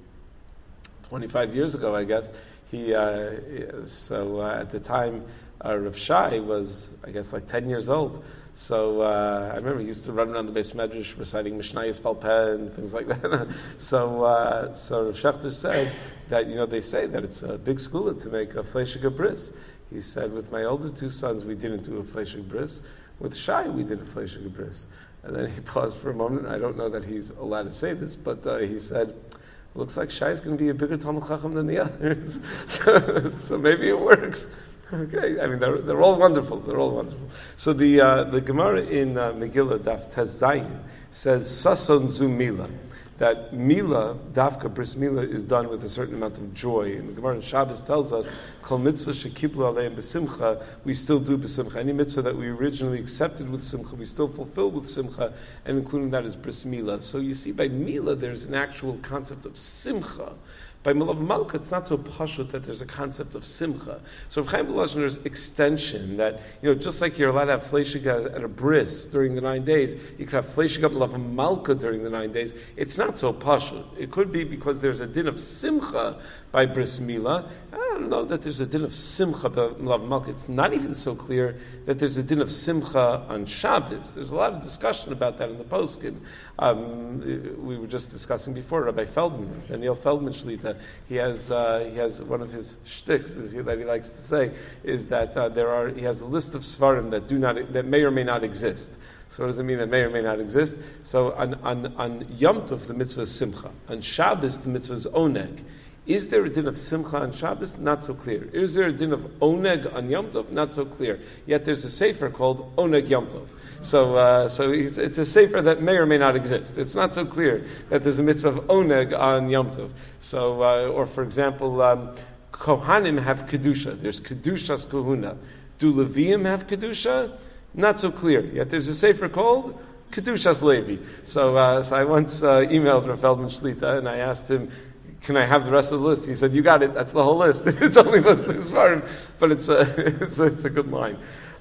twenty-five years ago, I guess. He uh, so uh, at the time uh, Rav Shai was, I guess, like ten years old. So uh, I remember he used to run around the Beis Medrash reciting Mishnayos Palpeh and things like that. so uh, so Rav Shechter said that, you know, they say that it's a big schooler to make a fleshig bris. He said, with my older two sons, we didn't do a fleshig bris. With Shai, we did a fleshig bris. And then he paused for a moment. I don't know that he's allowed to say this, but uh, he said, looks like Shai is going to be a bigger Talmud Chacham than the others. so, so maybe it works. Okay, I mean, they're, they're all wonderful. They're all wonderful. So the uh, the Gemara in uh, Megillah, Daf Tez Zayin, says, Sason Zu Mila, that Mila, Dafka, Bris Mila, is done with a certain amount of joy. And the Gemara in Shabbos tells us, Kol mitzvah shekiblu aleim b'simcha, we still do b'simcha. Any mitzvah that we originally accepted with simcha, we still fulfill with simcha, and including that is Bris Mila. So you see, by Mila, there's an actual concept of simcha. By Malav Malka, it's not so pashut that there's a concept of simcha. So Rav Chaim Volozhiner's extension that, you know, just like you're allowed to have fleshig at a bris during the nine days, you could have fleshig at Malav Malka during the nine days. It's not so pashut. It could be because there's a din of simcha by bris mila. I don't know that there's a din of simcha by Malav Malka. It's not even so clear that there's a din of simcha on Shabbos. There's a lot of discussion about that in the poskim. Um, we were just discussing before, Rabbi Feldman, Daniel Feldman Shlita. He has uh, he has one of his shticks is he, that he likes to say is that uh, there are he has a list of svarim that do not that may or may not exist. So what does it mean that may or may not exist? So on on, on Yom Tov the mitzvah is simcha. On Shabbos the mitzvah is oneg. Is there a din of simcha on Shabbos? Not so clear. Is there a din of oneg on Yom Tov? Not so clear. Yet there's a sefer called Oneg Yom Tov. So, uh, so it's, it's a sefer that may or may not exist. It's not so clear that there's a mitzvah of oneg on Yom Tov. So, uh, or for example, um, Kohanim have kedusha. There's kedushas kohuna. Do Leviim have kedusha? Not so clear. Yet there's a sefer called Kedushas Levi. So, uh, so I once uh, emailed Rav Feldman Shlita and I asked him, can I have the rest of the list? He said, you got it. That's the whole list. It's only those two svarim, but it's a, it's a, it's a good line.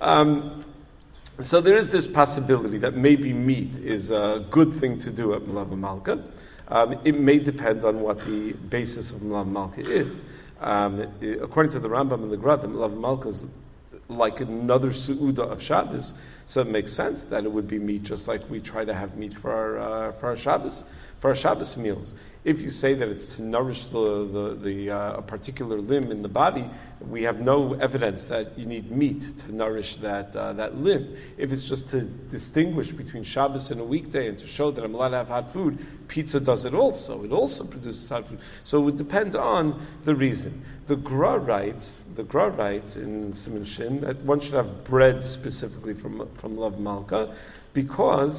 Um, so there is this possibility that maybe meat is a good thing to do at Malav Malka. Um, it may depend on what the basis of Malav Malka is. Um, it, according to the Rambam and the Gra, the Malav Malka is like another su'uda of Shabbos, so it makes sense that it would be meat, just like we try to have meat for our uh, for our Shabbos. For our Shabbos meals, if you say that it's to nourish the the, the uh, a particular limb in the body, we have no evidence that you need meat to nourish that uh, that limb. If it's just to distinguish between Shabbos and a weekday and to show that I'm allowed to have hot food, pizza does it also. It also produces hot food. So it would depend on the reason. The Gra writes, the Gra writes in Siman Shin that one should have bread specifically from from Lav Malka because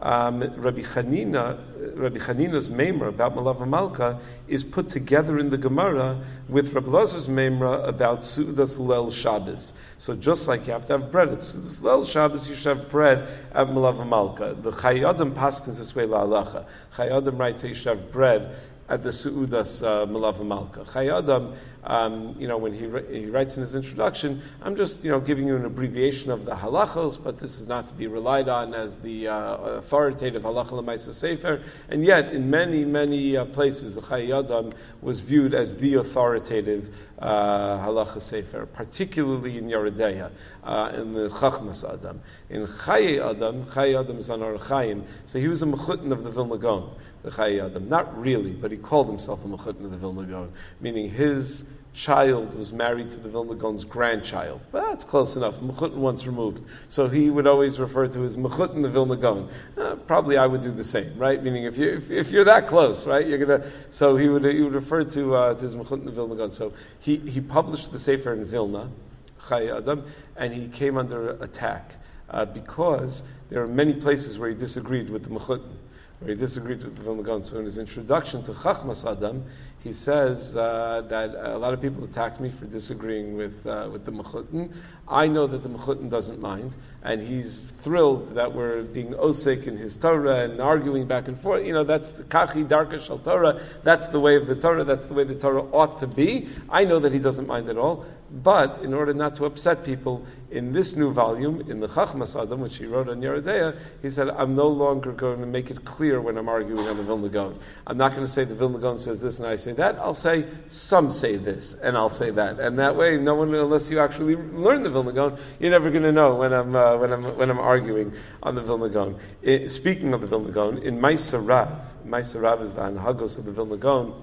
um, Rabbi Chanina, Rabbi Chanina's Memra about Malava Malka is put together in the Gemara with Rabbi Lazar's Memra about Su'udas Leil Shabbos. So just like you have to have bread at Su'udas Leil Shabbos, you should have bread at Malava Malka. The Chayei Adam paskins this way la'alacha. Chayei Adam writes that you should have bread at the Su'udas uh, Malava Malka. Chayei Adam, um, you know, when he he writes in his introduction, I'm just, you know, giving you an abbreviation of the halachos, but this is not to be relied on as the uh, authoritative halacha l'maisa sefer. And yet, in many, many uh, places, the Chayei Adam was viewed as the authoritative uh, halacha sefer, particularly in Yeredeya, uh, in the Chachmas Adam. In Chayei Adam, Chayei Adam is on Or Chaim, so he was a mechutin of the Vilna Gaon. The Chayei Adam. Not really, but he called himself a mechutin of the Vilna Gaon, meaning his child was married to the Vilna Gaon's grandchild. But that's close enough. Mechutin once removed. So he would always refer to his mechutin the Vilna Gaon. Uh, probably I would do the same, right? Meaning if you if, if you're that close, right, you're gonna. So he would he would refer to uh, to his mechutin the Vilna Gaon. So he he published the sefer in Vilna, Chayei Adam, and he came under attack uh, because there are many places where he disagreed with the mechutin, where he disagreed with the Vilna Gaon. So in his introduction to Chachmas Adam, he says uh, that a lot of people attacked me for disagreeing with uh, with the mechutin. I know that the mechutin doesn't mind, and he's thrilled that we're being osek in his Torah and arguing back and forth. You know, that's the kachi darka shel Torah. That's the way of the Torah. That's the way the Torah ought to be. I know that he doesn't mind at all. But in order not to upset people, in this new volume, in the Chachmas Adam, which he wrote on Yeredeya, he said, I'm no longer going to make it clear when I'm arguing on the Vilna Gaon. I'm not going to say the Vilna Gaon says this and I say that. I'll say, some say this, and I'll say that. And that way, no one, unless you actually learn the Vilna Gaon, you're never going to know when I'm, uh, when I'm, when I'm arguing on the Vilna Gaon. It, speaking of the Vilna Gaon, in Ma'aser Rav, Ma'aser Rav is the Anhagos of the Vilna Gaon,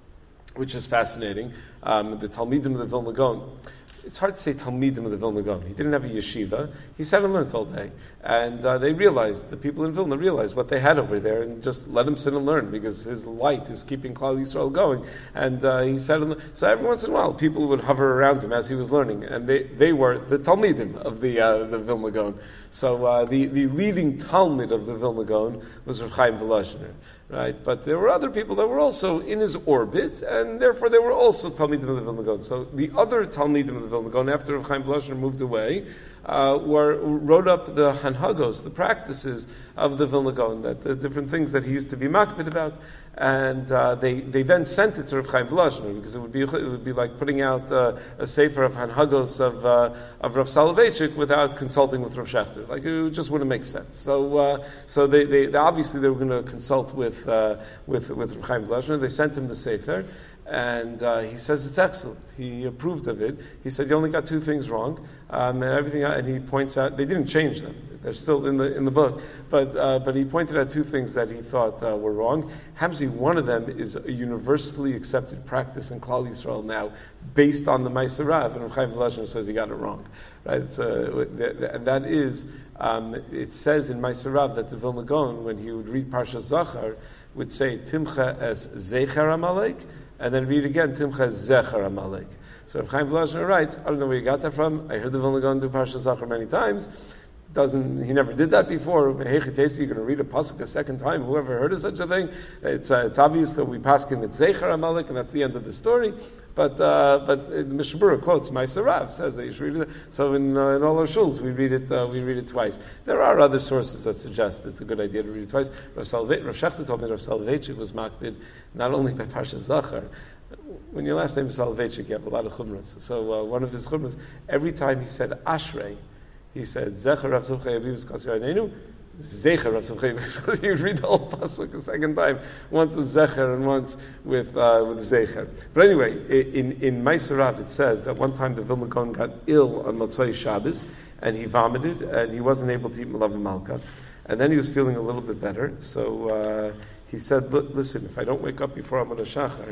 which is fascinating. Um, the Talmidim of the Vilna Gaon. It's hard to say Talmidim of the Vilna Gaon. He didn't have a yeshiva. He sat and learned all day. And uh, they realized, the people in Vilna realized what they had over there and just let him sit and learn because his light is keeping Klal Yisrael going. And uh, he sat and so every once in a while people would hover around him as he was learning. And they, they were the Talmidim of the uh, the Vilna Gaon. So uh, the, the leading Talmid of the Vilna Gaon was Rav Chaim Volozhiner. Right, but there were other people that were also in his orbit, and therefore they were also Talmidim of the Vilna Gaon. So the other Talmidim of the Vilna Gaon, after Rav Chaim Volozhiner moved away, uh, were wrote up the Hanhagos, the practices of the Vilna Gaon, that the different things that he used to be makbid about, and uh, they they then sent it to Rav Chaim Volozhiner because it would be it would be like putting out uh, a sefer of Hanhagos of uh, of Rav Soloveitchik without consulting with Rav Shechter. Like it just wouldn't make sense. So uh, so they, they, they obviously they were going to consult with. Uh, with with Rav Chaim Volozhiner. They sent him the sefer, and uh, he says it's excellent. He approved of it. He said you only got two things wrong, um, and everything. And he points out they didn't change them; they're still in the in the book. But uh, but he pointed out two things that he thought uh, were wrong. Happens to be one of them is a universally accepted practice in Klal Yisrael now, based on the Ma'aser Rav, and Rav Chaim Volozhiner says he got it wrong. Right? It's, uh, and that is. Um, it says in Ma'aser Rav that the Vilna Gaon, when he would read Parshas Zachar, would say Timcha as Zecher Amalek, and then read again Timcha as Zecher Amalek. So Rav Chaim Volozhiner writes, I don't know where you got that from. I heard the Vilna Gaon do Parshas Zachar many times. Doesn't he never did that before? You're going to read a pasuk a second time. Whoever heard of such a thing? It's uh, it's obvious that we paskin it's Zecher Amalek, and that's the end of the story. But uh, but the Mishnah Berurah quotes Ma'aser Rav says that you should read it. So in uh, in all our shuls we read it uh, we read it twice. There are other sources that suggest it's a good idea to read it twice. Rav Shechter told me Rav Soloveitchik was makbid not only by Parshas Zachar. When your last name is Soloveitchik, you have a lot of chumras. So uh, one of his chumras, every time he said Ashrei, he said, Zecher Rav Simcha Yavivus Kasir Einenu, Zecher Rav Simcha Yavivus. You read the whole pasuk a second time, once with Zecher and once with uh, with Zecher. But anyway, in in Ma'aser Rav it says that one time the Vilna Gaon got ill on Motzei Shabbos, and he vomited, and he wasn't able to eat Malava Malka. And then he was feeling a little bit better, so uh, he said, listen, if I don't wake up before Avodah Shachar,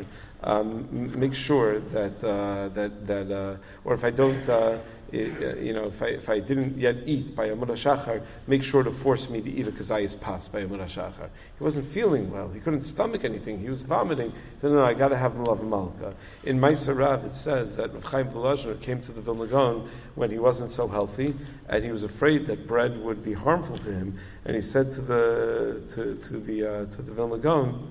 um, make sure that, uh, that, that uh, or if I don't, uh, it, you know, if I, if I didn't yet eat by Avodah Shachar, make sure to force me to eat a kazayis pas by Avodah Shachar. He wasn't feeling well. He couldn't stomach anything. He was vomiting. He said, no, no, I got to have Malava Malka. In Ma'aser Rav, it says that Rav Chaim Volozhiner came to the Vilna Gaon when he wasn't so healthy, and he was afraid that bread would be harmful to him. And he said to the to, to the uh, to the Vilna Gaon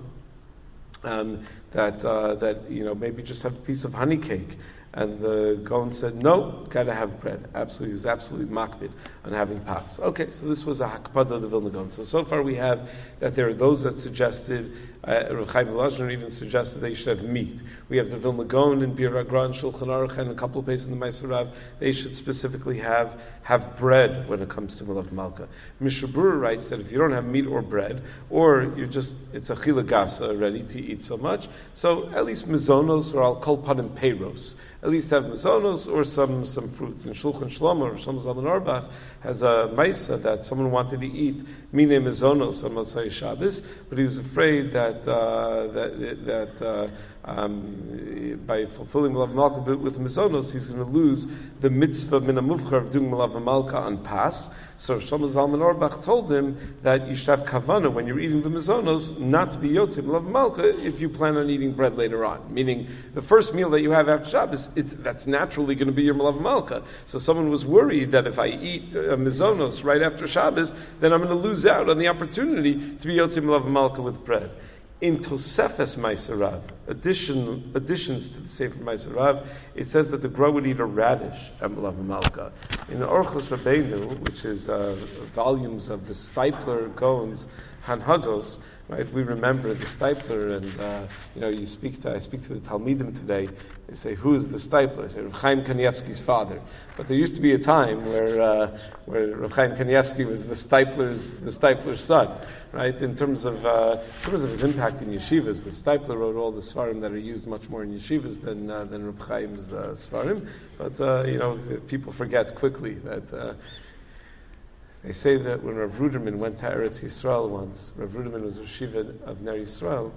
um, that uh, that you know maybe just have a piece of honey cake. And the Gaon said, no, gotta have bread. Absolutely, he was absolutely makbid on having pas. Okay, so this was a hakpada of the Vilna Gaon. So, so far we have that there are those that suggested, uh, Rav Chaim Volozhiner even suggested they should have meat. We have the Vilna Gaon and Bir Agra and Shulchan Aruch and a couple of places in the Ma'aser Rav, they should specifically have, have bread when it comes to Malav Malka. Mishnah Berurah writes that if you don't have meat or bread, or you're just, it's a chilagasa already to eat so much, so at least mizonos or al kol panim peiros. At least have mazonos or some, some fruits. And Shulchan Shlomo or Shlomo Zalman Auerbach has a maisa that someone wanted to eat mine mazonos on Motzei Shabbos, but he was afraid that uh, that that uh, um, by fulfilling Malav Malka with mazonos, he's going to lose the mitzvah min hamuvchar of doing Malav Malka on Pas. So Shlomo Zalman Auerbach told him that you should have kavana when you're eating the mazonos not to be yotzei Malav Malka if you plan on eating bread later on. Meaning the first meal that you have after Shabbos, is, that's naturally going to be your Malav Malka. So someone was worried that if I eat uh, mazonos right after Shabbos, then I'm going to lose out on the opportunity to be yotzei Malav Malka with bread. In Tosefes Ma'aser Rav, addition, additions to the Sefer Ma'aser Rav, it says that the Gra would eat a radish at Malav Malka. In the Orchos Rabbeinu, which is uh, volumes of the Steipler Gaon's Hanhagos, right? We remember the Steipler, and uh, you know, you speak to I speak to the Talmidim today. They say, "Who is the Steipler?" I say, "Rav Chaim Kanievsky's father." But there used to be a time where uh, where Rav Chaim Kanievsky was the Steipler's the Steipler's son, right? In terms of uh, in terms of his impact in yeshivas, the Steipler wrote all the svarim that are used much more in yeshivas than uh, than Rav Chaim's uh, svarim. But uh, you know, people forget quickly that. Uh, They say that when Rav Ruderman went to Eretz Yisrael once, Rav Ruderman was Rosh Yeshiva of Ner Yisrael,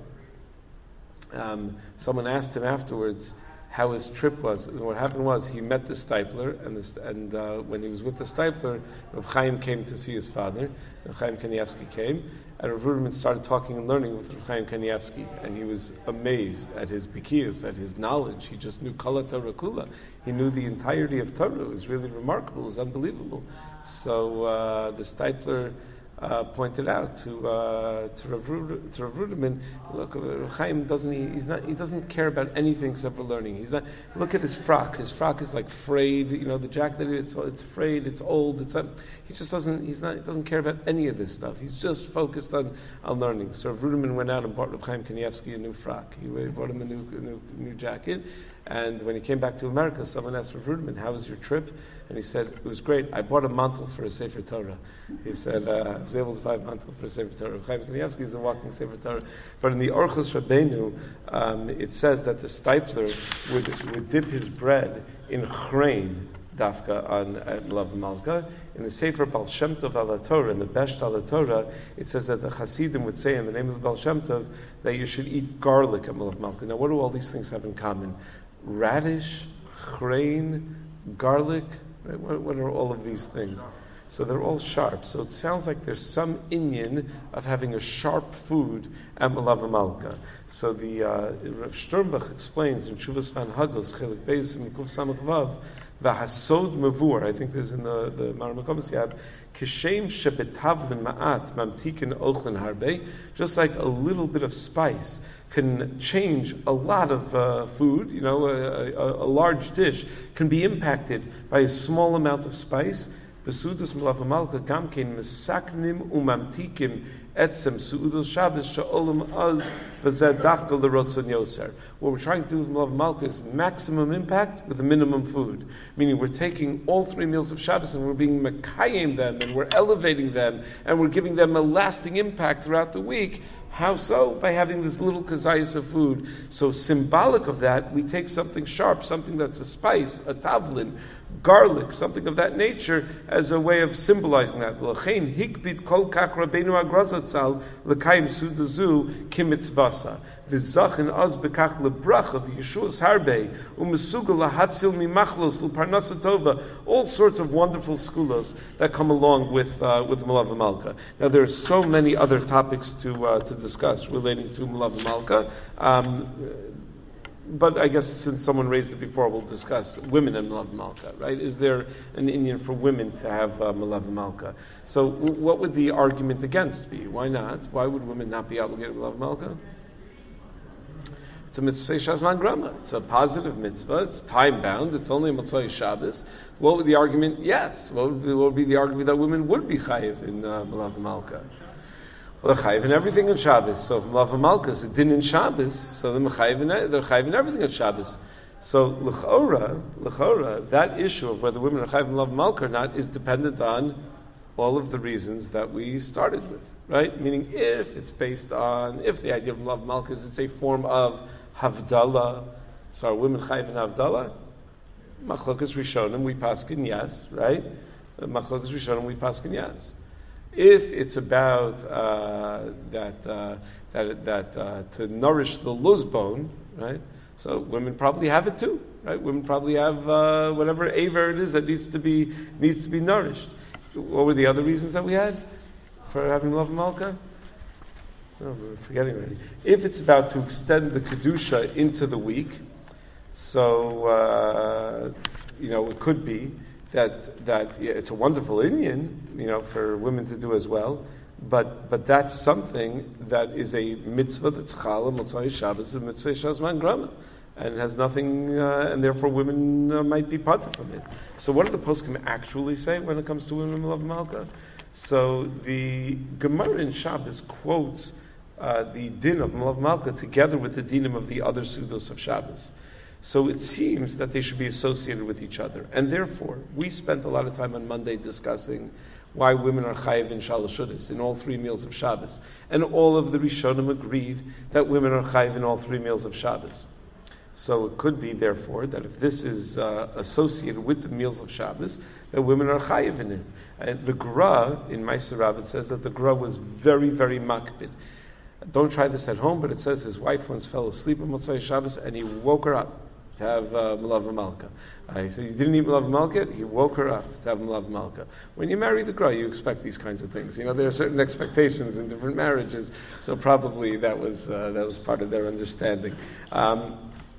um, someone asked him afterwards how his trip was. And what happened was he met the Steipler, and, this, and uh, when he was with the Steipler, Rav Chaim came to see his father. Rav Chaim Kanievsky came, and Rav Ruderman started talking and learning with Rav Chaim Kanievsky, and he was amazed at his bikiyas, at his knowledge. He just knew Kala Torah Kula. He knew the entirety of Torah. It was really remarkable. It was unbelievable. So uh, the Steipler uh, pointed out to uh, to Rav Ruderman, to Rav Ruderman, look, Rav Chaim doesn't he, he's not he doesn't care about anything except for learning. He's not. Look at his frock. His frock is like frayed. You know, the jacket it's it's frayed. It's old. It's not, he just doesn't. He's not. He doesn't care about any of this stuff. He's just focused on, on learning. So Rav Ruderman went out and bought Rav Chaim Kanievsky a new frock. He bought him a new a new, new jacket. And when he came back to America, someone asked Rav Ruderman, "How was your trip?" And he said, "It was great. I bought a mantle for a Sefer Torah." He said, uh, "I was able to buy a mantle for a Sefer Torah." Rav Chaim Kanievsky is a walking Sefer Torah. But in the Orchos Rabbeinu, um, it says that the Steipler would, would dip his bread in chrein, dafka, on at Malav Malka. In the Sefer Baal Shem Tov Al Torah, in the Besht Al Torah, it says that the Hasidim would say in the name of the Baal Shem Tov that you should eat garlic at Malav Malka. Now, what do all these things have in common? Radish, chrein, garlic. Right? What, what are all of these things? So they're all sharp. So it sounds like there's some inyan of having a sharp food at Malav Malka. So the uh, Rav Sternbach explains in Shuvas Van Hagos, Chelik Beis Mikuf Samach Vav, V'hasod Mavur, I think there's in the, the Maramakomis Yab, Kishem Shebetavlin Ma'at Mamtikin Ochlin Harbe, just like a little bit of spice can change a lot of uh, food, you know, a, a, a large dish can be impacted by a small amount of spice. Besudas Malav Malka Gamkein Mesaknim Umamtikim Etzem Suudos Shabbos Sha'olam Az V'zeh Dafka L'Rotzon Yoser. What we're trying to do with Malav Malka is maximum impact with a minimum food. Meaning we're taking all three meals of Shabbos and we're being Mekayim them and we're elevating them and we're giving them a lasting impact throughout the week. How so? By having this little kazayas of food. So symbolic of that, we take something sharp, something that's a spice, a tavlin, garlic, something of that nature, as a way of symbolizing that. L'chein hikbit kol kach Rabbeinu Agrazatzal l'kayim sudazu kimitzvasa. V'zachin az bekach lebracha v'yeshuas harbe u'mesugal lahatzil mimachlos l'parnasa tova. All sorts of wonderful skulos that come along with uh, with Malav Malka. Now there are so many other topics to uh, to discuss relating to Malav Malka. Um, but I guess since someone raised it before, we'll discuss women and Malav Malka, right? Is there an Indian for women to have uh, Malav Malka? So w- what would the argument against be? Why not? Why would women not be obligated to Malav Malka? It's a mitzvah shazman grama. It's a positive mitzvah. It's time bound. It's only Motzei Shabbos. What would the argument? Yes. What would be, what would be the argument that women would be chayiv in uh, Malav Malka? Well, they're chayiv in everything on Shabbos. So if Malav Malka is a din in Shabbos, so they're chayiv in, they're chayiv in everything on Shabbos. So l'chora, l'chora, that issue of whether women are chayiv in Malav Malka or not is dependent on all of the reasons that we started with, right? Meaning, if it's based on, if the idea of Malav Malka is it's a form of Havdalah, so are women chayiv in Havdalah? Machlokas Rishonim, we paskin yes, right? Machlokas Rishonim, we paskin yes. If it's about uh, that uh, that that uh, to nourish the luz bone, right? So women probably have it too, right? Women probably have uh, whatever aver it is that needs to be needs to be nourished. What were the other reasons that we had for having Malav Malka? Oh, we're forgetting already. If it's about to extend the kedusha into the week, so uh, you know it could be that that yeah, it's a wonderful Indian, you know, for women to do as well. But but that's something that is a mitzvah that's chala Motzei Shabbos, a mitzvah shazman grama, and has nothing, uh, and therefore women uh, might be parted from it. So what do the poskim actually say when it comes to women Malav Malka? So the Gemara in Shabbos quotes uh, the din of Malav Malka together with the dinim of the other sudos of Shabbos. So it seems that they should be associated with each other. And therefore, we spent a lot of time on Monday discussing why women are chayiv in shalosh shudas, in all three meals of Shabbos. And all of the Rishonim agreed that women are chayiv in all three meals of Shabbos. So it could be, therefore, that if this is uh, associated with the meals of Shabbos, that women are chayiv in it. And the Gra, in Meiser Rav, it says that the Gra was very, very makbid. Don't try this at home, but it says his wife once fell asleep on Motzei Shabbos and he woke her up to have uh, Malav Malka. Uh, he said he didn't eat Malav Malka, he woke her up to have Malav Malka. When you marry the Gra, you expect these kinds of things. You know, there are certain expectations in different marriages, so probably that was uh, that was part of their understanding. Um,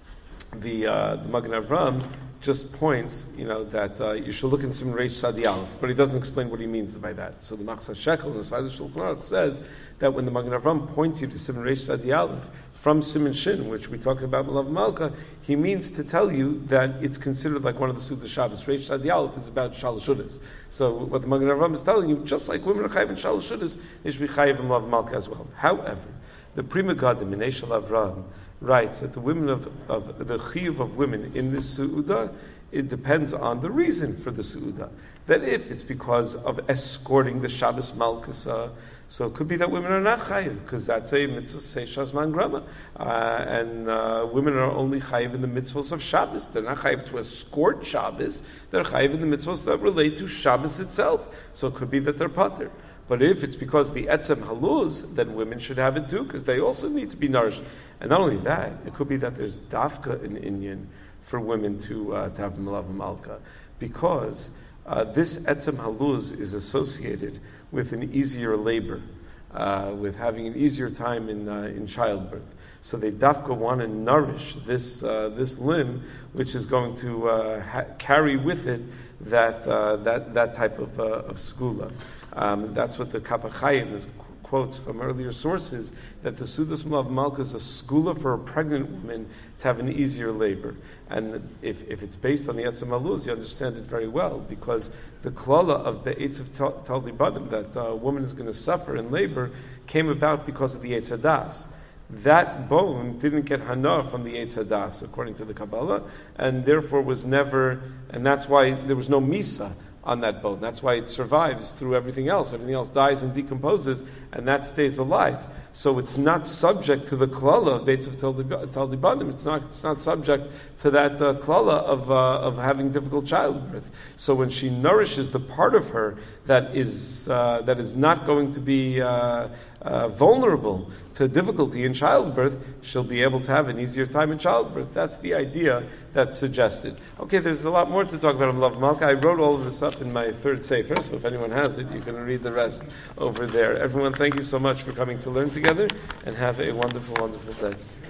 the uh, the Magen Avram just points, you know, that uh, you should look in Siman Reish Sadi Aleph, but he doesn't explain what he means by that. So the Machzor Shekel in the side of Shulchan Aruch says that when the Magen Avram points you to Siman Reish Sadi Aleph from Siman Shin, which we talked about Malav Malka, he means to tell you that it's considered like one of the Sudas Shabbos. Reish Sadi Aleph is about Shalosh Shudas. So what the Magen Avram is telling you, just like women are chayiv in Shalosh Shudas, they should be chayiv in Malav Malka as well. However, the Pri Megadim in Eshel Avram writes that the women of, of the chiyuv of women in this su'uda, it depends on the reason for the su'uda. That if it's because of escorting the Shabbos Malkasa, so it could be that women are not chayiv, because that's a mitzvah say shazman grama, uh, and uh, women are only chayiv in the mitzvahs of Shabbos. They're not chayiv to escort Shabbos. They're chayiv in the mitzvahs that relate to Shabbos itself. So it could be that they're pater. But if it's because the etzem haluz, then women should have it too, because they also need to be nourished. And not only that, it could be that there's dafka in Indian for women to uh, to have Malav Malka, because uh, this etzem haluz is associated with an easier labor, uh, with having an easier time in uh, in childbirth. So they dafka want to nourish this uh, this limb, which is going to uh, ha- carry with it that uh, that that type of uh, of skula. Um, that's what the Kaf HaChaim is quotes from earlier sources, that the Sudas Malav Malka is a skula for a pregnant woman to have an easier labor. And if, if it's based on the Etzem Haluz, you understand it very well, because the klala of Be'etz of Taldi Badim, that a woman is going to suffer in labor, came about because of the Eitz Hadas. That bone didn't get hana from the Eitz Hadas, according to the Kabbalah, and therefore was never, and that's why there was no misa on that bone. That's why it survives through everything else. Everything else dies and decomposes, and that stays alive. So it's not subject to the klala of Beitz of Taldi Badim. It's not. It's not subject to that uh, klala of uh, of having difficult childbirth. So when she nourishes the part of her that is uh, that is not going to be uh, uh, vulnerable to difficulty in childbirth, she'll be able to have an easier time in childbirth. That's the idea that's suggested. Okay, there's a lot more to talk about in Malav Malka. I wrote all of this up in my third sefer, so if anyone has it, you can read the rest over there. Everyone, thank you so much for coming to learn together, and have a wonderful, wonderful day.